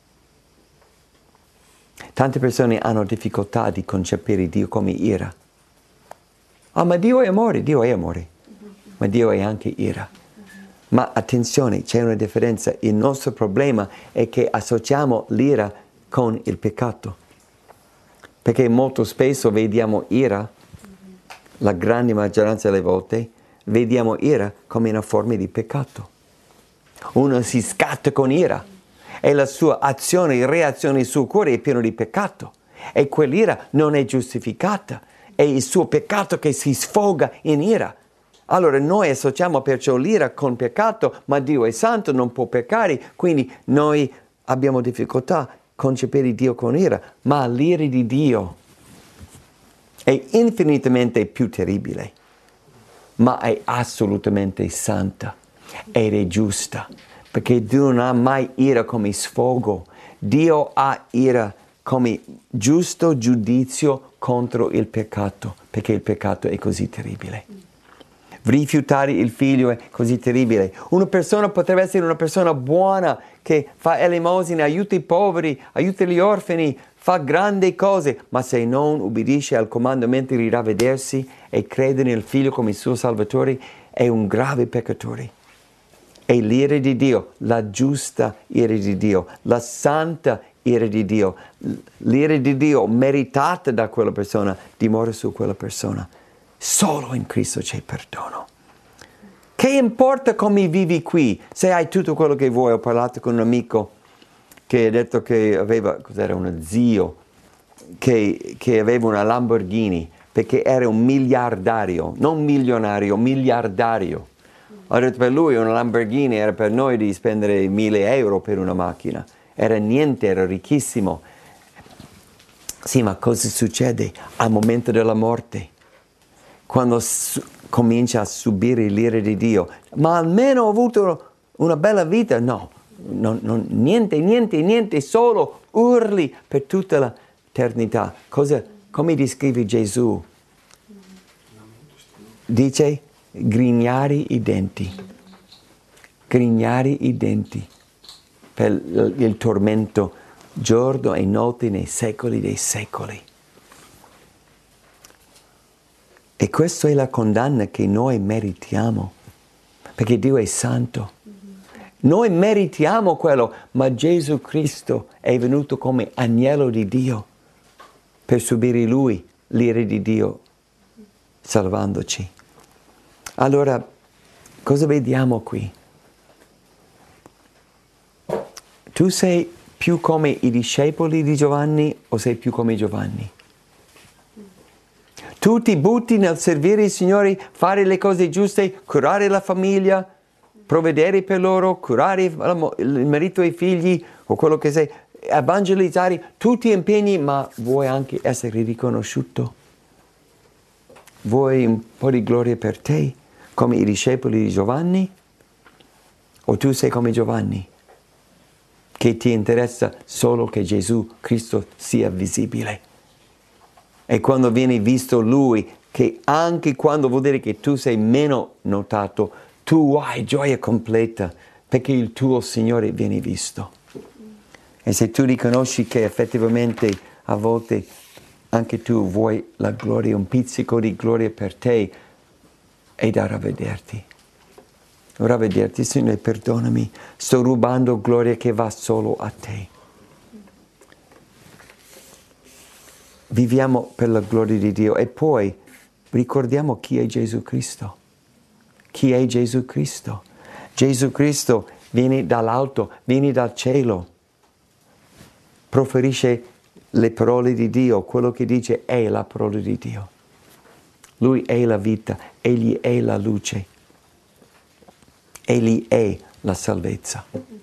Tante persone hanno difficoltà di concepire Dio come ira. Ma Dio è amore, ma Dio è anche ira. Ma attenzione, c'è una differenza. Il nostro problema è che associamo l'ira con il peccato. Perché molto spesso vediamo ira, la grande maggioranza delle volte, vediamo ira come una forma di peccato. Uno si scatta con ira e la sua azione e reazione sul cuore è pieno di peccato. E quell'ira non è giustificata. È il suo peccato che si sfoga in ira. Allora noi associamo perciò l'ira con peccato, ma Dio è santo, non può peccare, quindi noi abbiamo difficoltà a concepire Dio con ira, ma l'ira di Dio è infinitamente più terribile, ma è assolutamente santa ed è giusta, perché Dio non ha mai ira come sfogo, Dio ha ira come giusto giudizio contro il peccato, perché il peccato è così terribile. Rifiutare il figlio è così terribile. Una persona potrebbe essere una persona buona che fa elemosina, aiuta i poveri, aiuta gli orfani, fa grandi cose, ma se non ubbidisce al comandamento di ravvedersi e crede nel figlio come suo salvatore, è un grave peccatore. E l'ira di Dio, la giusta ira di Dio, la santa ira di Dio, l'ira di Dio meritata da quella persona, dimora su quella persona. Solo in Cristo c'è perdono. Che importa come vivi qui? Se hai tutto quello che vuoi. Ho parlato con un amico che ha detto che aveva, cos'era, uno zio, che aveva una Lamborghini, perché era un miliardario, non milionario, miliardario. Ho detto per lui una Lamborghini era per noi di spendere 1.000 euro per una macchina. Era niente, era ricchissimo. Sì, ma cosa succede al momento della morte? Quando comincia a subire l'ira di Dio. Ma almeno ho avuto una bella vita. No, niente, solo urli per tutta l'eternità. Come descrive Gesù? Dice grignare i denti per il tormento giorno e notte nei secoli dei secoli. E questa è la condanna che noi meritiamo, perché Dio è santo. Noi meritiamo quello, ma Gesù Cristo è venuto come agnello di Dio per subire Lui l'ira di Dio, salvandoci. Allora, cosa vediamo qui? Tu sei più come i discepoli di Giovanni o sei più come Giovanni? Tu ti butti nel servire il Signore, fare le cose giuste, curare la famiglia, provvedere per loro, curare il marito e i figli o quello che sei, evangelizzare, tu ti impegni, ma vuoi anche essere riconosciuto. Vuoi un po' di gloria per te, come i discepoli di Giovanni? O tu sei come Giovanni, che ti interessa solo che Gesù Cristo sia visibile? E quando viene visto Lui, che anche quando vuol dire che tu sei meno notato, tu hai gioia completa, perché il tuo Signore viene visto. E se tu riconosci che effettivamente a volte anche tu vuoi la gloria, un pizzico di gloria per te, è da ravvederti. Ravvederti, Signore, perdonami, sto rubando gloria che va solo a te. Viviamo per la gloria di Dio e poi ricordiamo chi è Gesù Cristo. Chi è Gesù Cristo? Gesù Cristo viene dall'alto, viene dal cielo, proferisce le parole di Dio, quello che dice è la parola di Dio. Lui è la vita, Egli è la luce, Egli è la salvezza.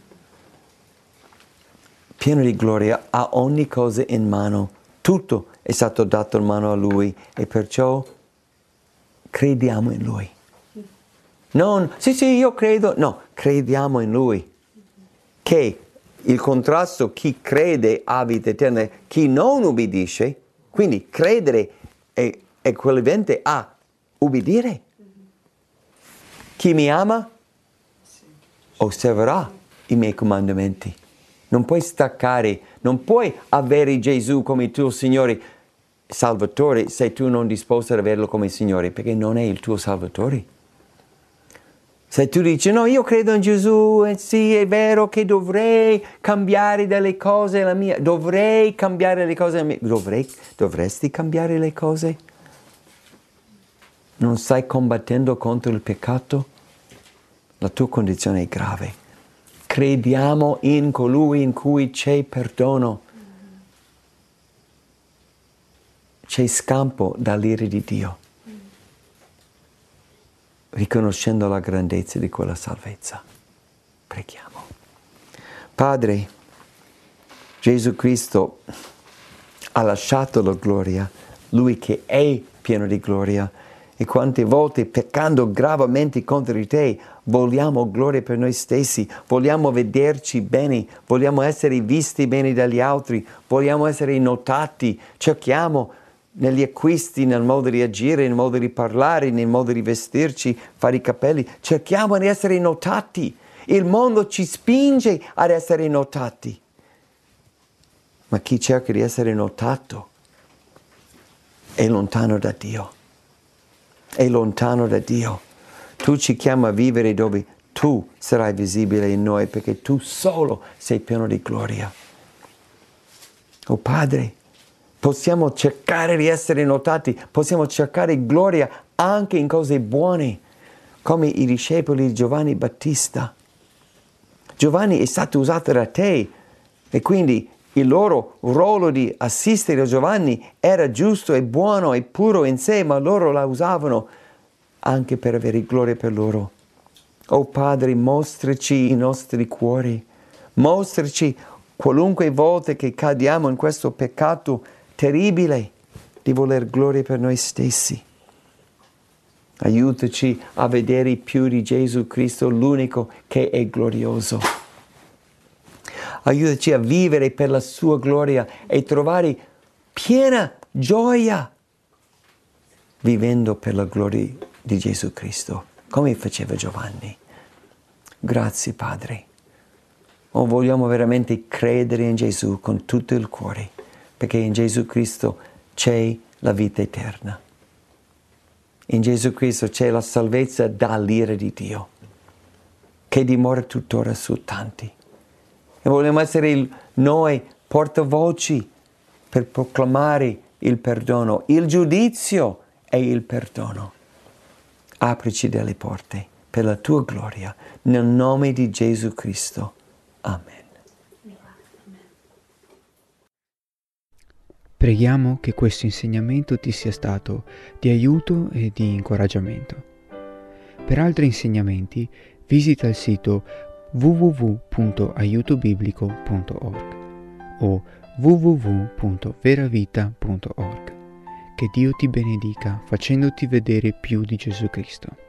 Pieno di gloria, ha ogni cosa in mano, tutto è stato dato in mano a Lui e perciò crediamo in Lui. Non, sì, io credo, no, crediamo in Lui. Che il contrasto, chi crede ha vita eterna, chi non ubbidisce, quindi credere è equivalente a ubbidire. Chi mi ama osserverà i miei comandamenti. Non puoi staccare, non puoi avere Gesù come tuo Signore Salvatore se tu non disposto ad averlo come Signore, perché non è il tuo Salvatore. Se tu dici, no, io credo in Gesù, e sì, è vero che dovrei cambiare delle cose la mia, dovresti cambiare le cose? Non stai combattendo contro il peccato? La tua condizione è grave. Crediamo in colui in cui c'è perdono. C'è scampo dall'ira di Dio. riconoscendo la grandezza di quella salvezza. Preghiamo. Padre, Gesù Cristo ha lasciato la gloria, Lui che è pieno di gloria, e quante volte peccando gravemente contro di te vogliamo gloria per noi stessi, vogliamo vederci bene, vogliamo essere visti bene dagli altri, vogliamo essere notati, cerchiamo negli acquisti, nel modo di agire, nel modo di parlare, nel modo di vestirci, fare i capelli, cerchiamo di essere notati. Il mondo ci spinge ad essere notati. Ma chi cerca di essere notato è lontano da Dio. È lontano da Dio. Tu ci chiami a vivere dove tu sarai visibile in noi, perché tu solo sei pieno di gloria. Oh Padre, possiamo cercare di essere notati, possiamo cercare gloria anche in cose buone, come i discepoli di Giovanni Battista. Giovanni è stato usato da te e quindi il loro ruolo di assistere a Giovanni era giusto e buono e puro in sé, ma loro la usavano anche per avere gloria per loro. Oh Padre, mostraci i nostri cuori, mostraci qualunque volta che cadiamo in questo peccato terribile di voler gloria per noi stessi. Aiutaci a vedere più di Gesù Cristo, l'unico che è glorioso. Aiutaci a vivere per la sua gloria e trovare piena gioia vivendo per la gloria di Gesù Cristo, come faceva Giovanni. Grazie Padre. Oh, vogliamo veramente credere in Gesù con tutto il cuore, perché in Gesù Cristo c'è la vita eterna. In Gesù Cristo c'è la salvezza dall'ira di Dio, che dimora tuttora su tanti. E vogliamo essere noi portavoci per proclamare il perdono, il giudizio e il perdono. Aprici delle porte per la tua gloria, nel nome di Gesù Cristo. Amen. Preghiamo che questo insegnamento ti sia stato di aiuto e di incoraggiamento. Per altri insegnamenti visita il sito www.aiutobiblico.org o www.veravita.org. Che Dio ti benedica facendoti vedere più di Gesù Cristo.